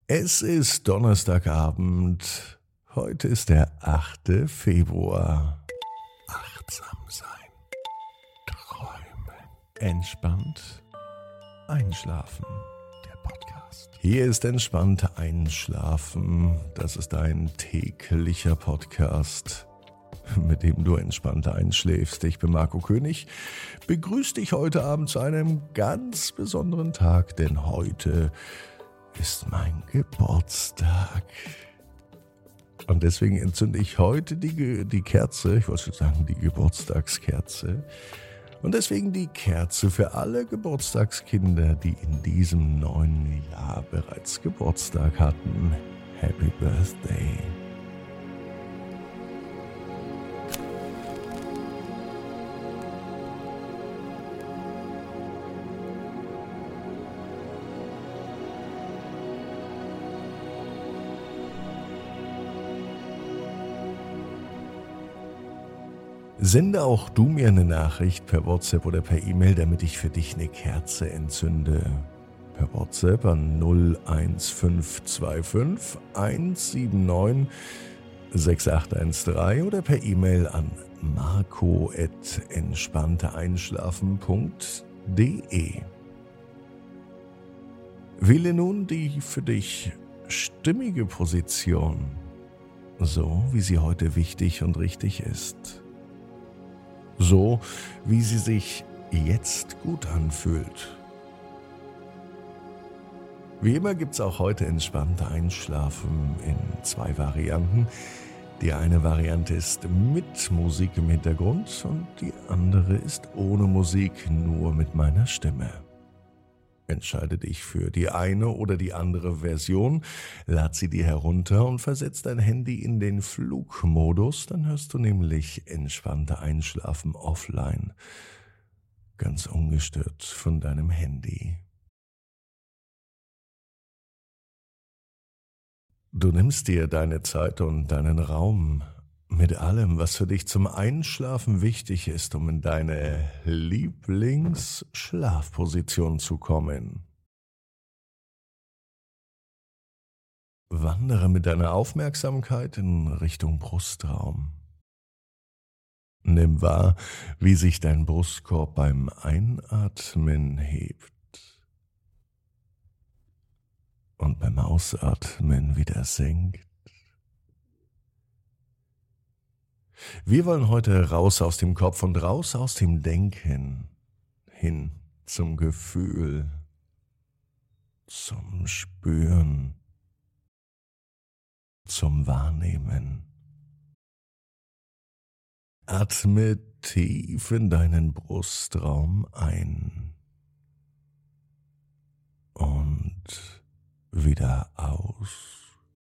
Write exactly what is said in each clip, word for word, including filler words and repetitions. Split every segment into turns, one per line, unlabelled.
Es ist Donnerstagabend. Heute ist der achte Februar. Achtsam sein. Träumen. Entspannt einschlafen. Der Podcast. Hier ist entspannt einschlafen. Das ist ein täglicher Podcast, mit dem du entspannt einschläfst. Ich bin Marco König. Begrüße dich heute Abend zu einem ganz besonderen Tag, denn heute ist mein Geburtstag. Und deswegen entzünde ich heute die, die Kerze, ich wollte schon sagen die Geburtstagskerze. Und deswegen die Kerze für alle Geburtstagskinder, die in diesem neuen Jahr bereits Geburtstag hatten. Happy Birthday! Sende auch du mir eine Nachricht per WhatsApp oder per E-Mail, damit ich für dich eine Kerze entzünde. Per WhatsApp an null eins fünf zwei fünf eins sieben neun sechs acht eins drei oder per E-Mail an marco at entspannteeinschlafen punkt de. Wähle nun die für dich stimmige Position, so wie sie heute wichtig und richtig ist. So, wie sie sich jetzt gut anfühlt. Wie immer gibt es auch heute entspannte Einschlafen in zwei Varianten. Die eine Variante ist mit Musik im Hintergrund und die andere ist ohne Musik, nur mit meiner Stimme. Entscheide dich für die eine oder die andere Version, lad sie dir herunter und versetz dein Handy in den Flugmodus, dann hörst du nämlich entspannte Einschlafen offline, ganz ungestört von deinem Handy. Du nimmst dir deine Zeit und deinen Raum mit allem, was für dich zum Einschlafen wichtig ist, um in deine Lieblingsschlafposition zu kommen. Wandere mit deiner Aufmerksamkeit in Richtung Brustraum. Nimm wahr, wie sich dein Brustkorb beim Einatmen hebt und beim Ausatmen wieder senkt. Wir wollen heute raus aus dem Kopf und raus aus dem Denken, hin zum Gefühl, zum Spüren, zum Wahrnehmen. Atme tief in deinen Brustraum ein und wieder aus.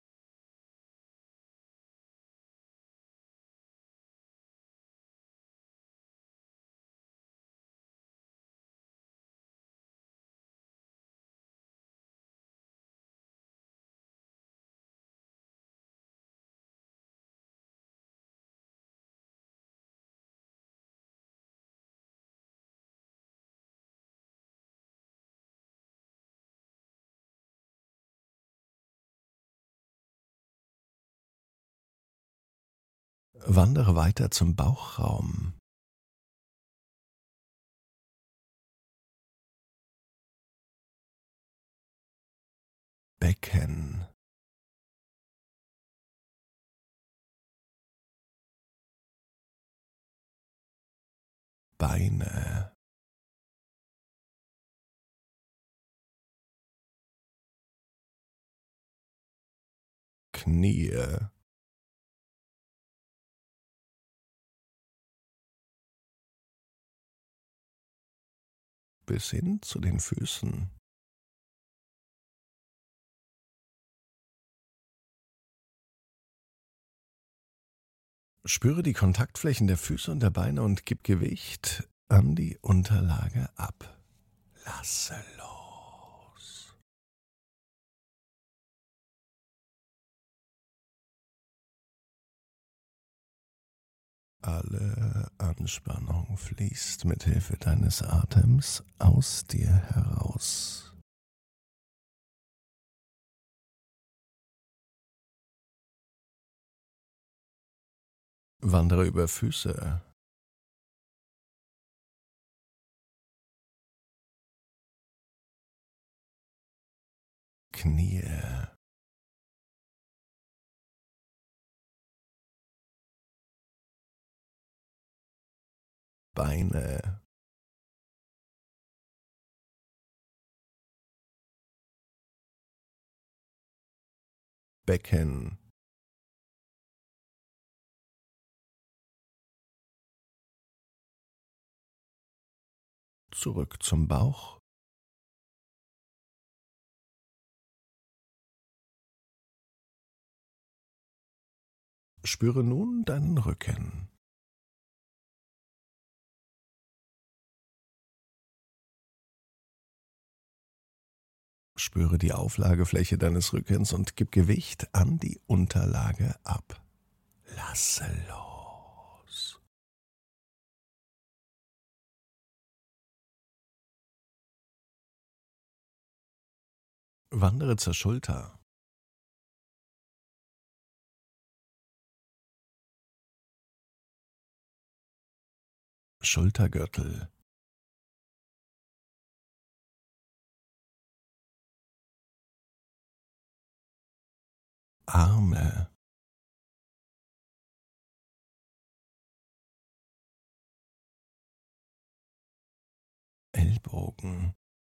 Wandere weiter zum Bauchraum. Becken. Beine. Knie. Bis hin zu den Füßen. Spüre die Kontaktflächen der Füße und der Beine und gib Gewicht an die Unterlage ab. Lasse los. Alle Anspannung fließt mit Hilfe deines Atems aus dir heraus. Wandere über Füße, Knie, Beine, Becken, zurück zum Bauch. Spüre nun deinen Rücken. Spüre die Auflagefläche deines Rückens und gib Gewicht an die Unterlage ab. Lasse los. Wandere zur Schulter. Schultergürtel, Arme, Ellbogen,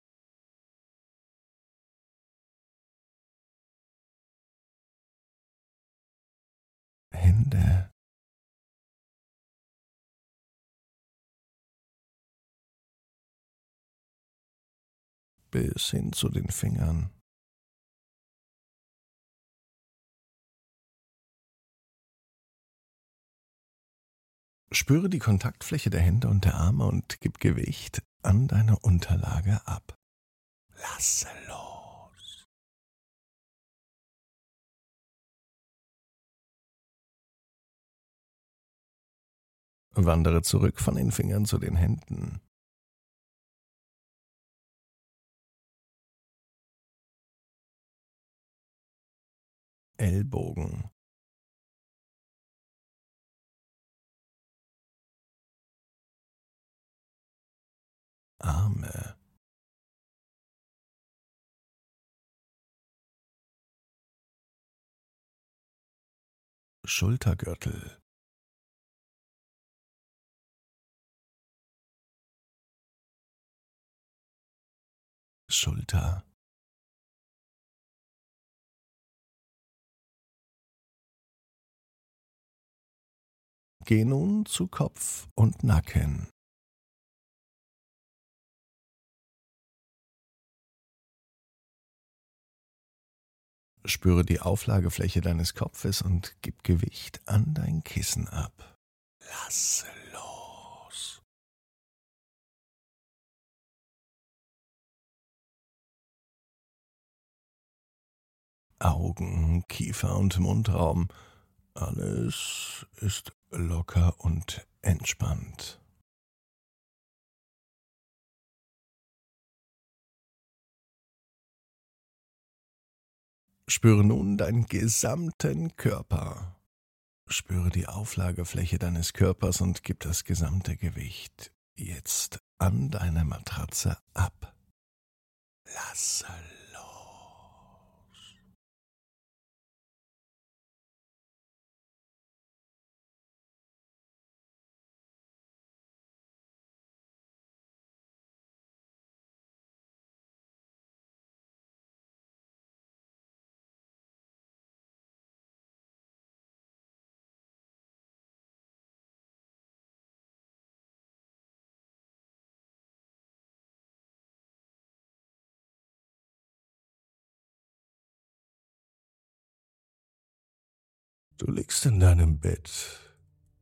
Hände, bis hin zu den Fingern. Spüre die Kontaktfläche der Hände und der Arme und gib Gewicht an deine Unterlage ab. Lasse los. Wandere zurück von den Fingern zu den Händen. Ellbogen, Arme, Schultergürtel, Schulter, geh nun zu Kopf und Nacken. Spüre die Auflagefläche deines Kopfes und gib Gewicht an dein Kissen ab. Lasse los. Augen, Kiefer und Mundraum. Alles ist locker und entspannt. Spüre nun deinen gesamten Körper. Spüre die Auflagefläche deines Körpers und gib das gesamte Gewicht jetzt an deine Matratze ab. Lasse los. Du liegst in deinem Bett,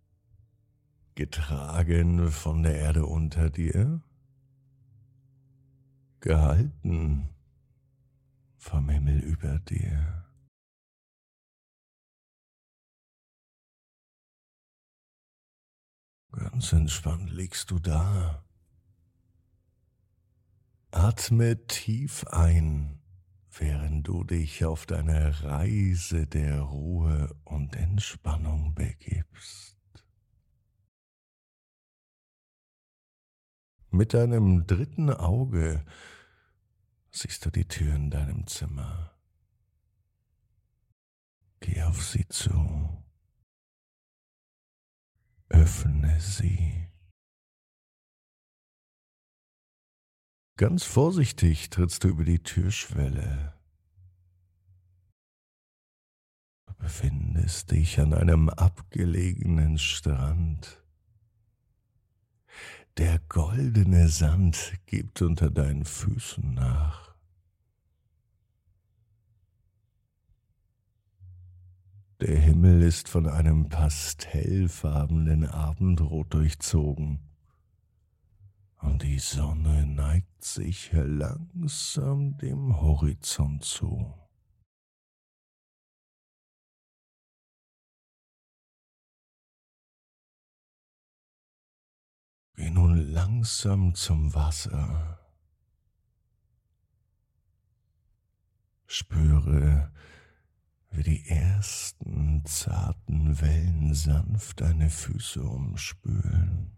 getragen von der Erde unter dir, gehalten vom Himmel über dir. Ganz entspannt liegst du da. Atme tief ein, während du dich auf deine Reise der Ruhe und Entspannung begibst. Mit deinem dritten Auge siehst du die Tür in deinem Zimmer. Geh auf sie zu, öffne sie. Ganz vorsichtig trittst du über die Türschwelle. Du befindest dich an einem abgelegenen Strand. Der goldene Sand gibt unter deinen Füßen nach. Der Himmel ist von einem pastellfarbenen Abendrot durchzogen. Und die Sonne neigt sich langsam dem Horizont zu. Geh nun langsam zum Wasser. Spüre, wie die ersten zarten Wellen sanft deine Füße umspülen.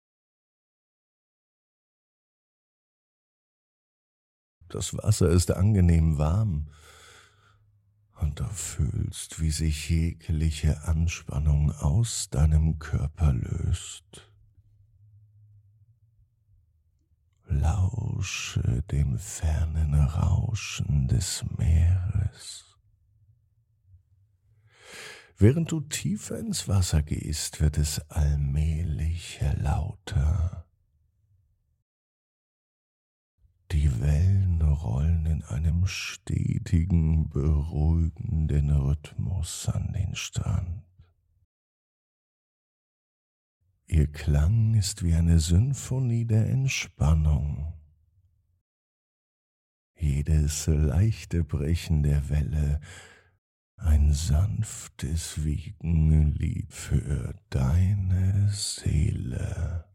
Das Wasser ist angenehm warm und du fühlst, wie sich jegliche Anspannung aus deinem Körper löst. Lausche dem fernen Rauschen des Meeres. Während du tiefer ins Wasser gehst, wird es allmählich lauter. Die Wellen rollen in einem stetigen, beruhigenden Rhythmus an den Strand. Ihr Klang ist wie eine Sinfonie der Entspannung. Jedes leichte Brechen der Welle ein sanftes Wiegenlied für deine Seele.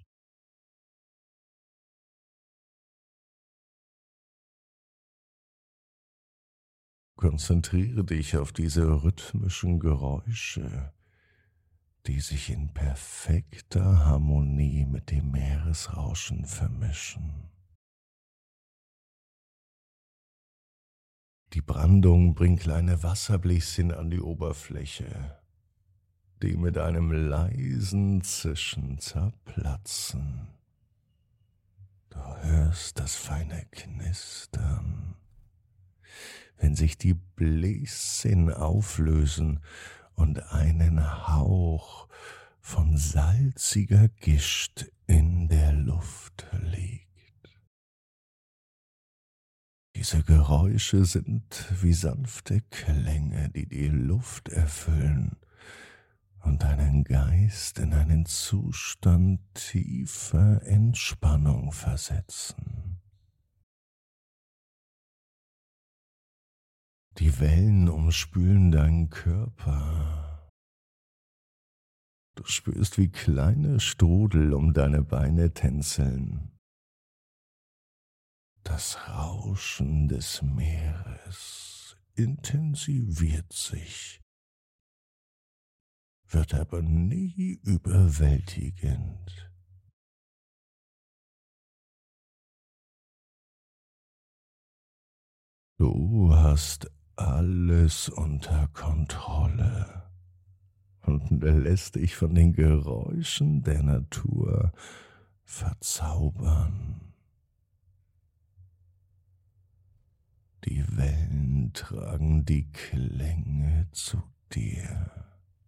Konzentriere dich auf diese rhythmischen Geräusche, die sich in perfekter Harmonie mit dem Meeresrauschen vermischen. Die Brandung bringt kleine Wasserbläschen an die Oberfläche, die mit einem leisen Zischen zerplatzen. Du hörst das feine Knistern, wenn sich die Bläschen auflösen und einen Hauch von salziger Gischt in der Luft liegt. Diese Geräusche sind wie sanfte Klänge, die die Luft erfüllen und deinen Geist in einen Zustand tiefer Entspannung versetzen. Die Wellen umspülen deinen Körper. Du spürst, wie kleine Strudel um deine Beine tänzeln. Das Rauschen des Meeres intensiviert sich, wird aber nie überwältigend. Du hast alles unter Kontrolle und lässt dich von den Geräuschen der Natur verzaubern. Die Wellen tragen die Klänge zu dir.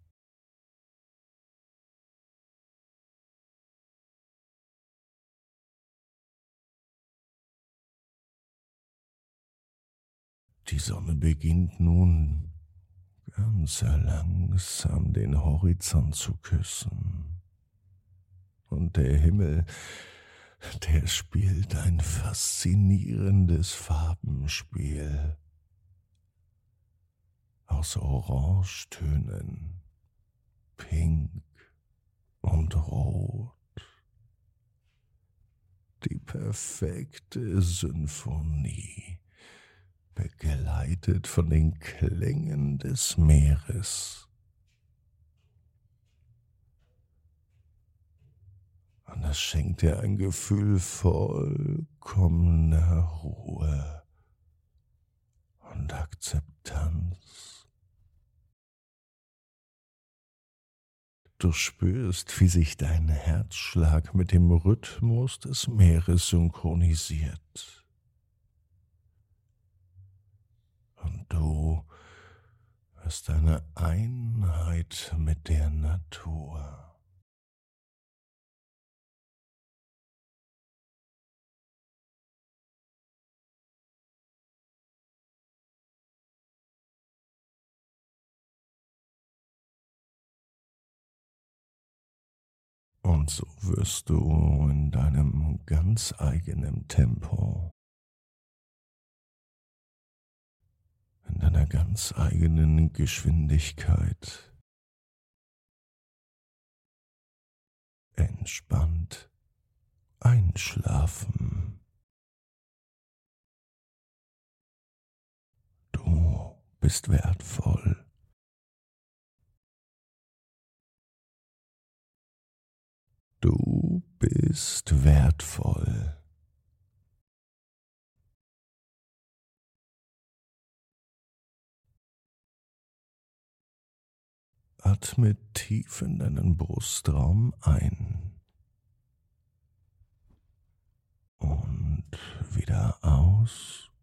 Die Sonne beginnt nun ganz langsam den Horizont zu küssen. Und der Himmel, der spielt ein faszinierendes Farbenspiel aus Orangetönen, Pink und Rot. Die perfekte Symphonie, begleitet von den Klängen des Meeres. Und das schenkt dir ein Gefühl vollkommener Ruhe und Akzeptanz. Du spürst, wie sich dein Herzschlag mit dem Rhythmus des Meeres synchronisiert. Und du hast eine Einheit mit der Natur. Und so wirst du in deinem ganz eigenen Tempo, in deiner ganz eigenen Geschwindigkeit entspannt einschlafen. Du bist wertvoll. Du bist wertvoll. Atme tief in deinen Brustraum ein und wieder aus.